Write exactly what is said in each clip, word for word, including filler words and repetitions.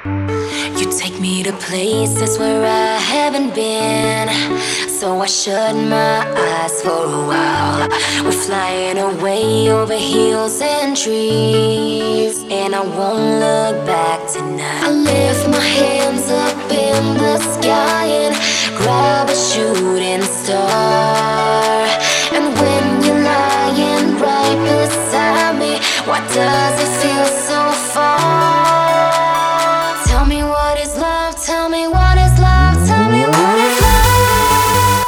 You take me to places where I haven't been, so I shut my eyes for a while. We're flying away over hills and trees, and I won't look back tonight. I lift my hands up in the sky and grab a shooting star. And when you're lying right beside me, why does it feel so far? Tell me what is love, tell me what is love, tell me what is love.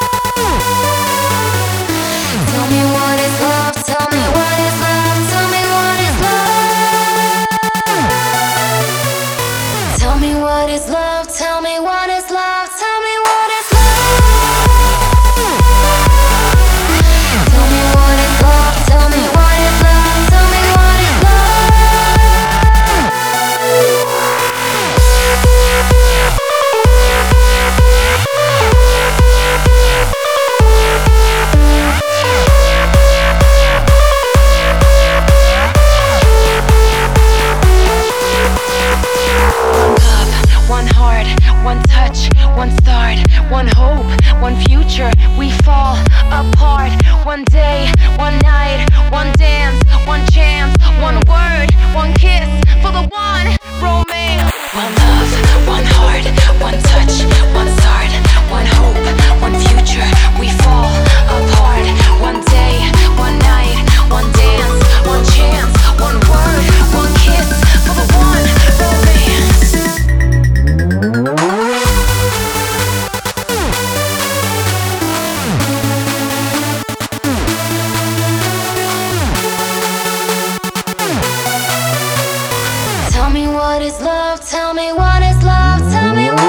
Tell me what is love, tell me what is love, tell me what is love. Tell me what is love, tell me what is love, tell me what is love. Tell me what is love, tell me what is love, tell me what is love. One heart, one touch, one start, one hope, one future. We fall apart. One day, one night, one dance, one chance, one word, one kiss for the one romance. One love, one heart, one touch, one start, one hope, one future. We fall apart. One day, one night, one dance, one chance, one word, one kiss for the one romance. Tell me what is love, tell me what is love, tell me what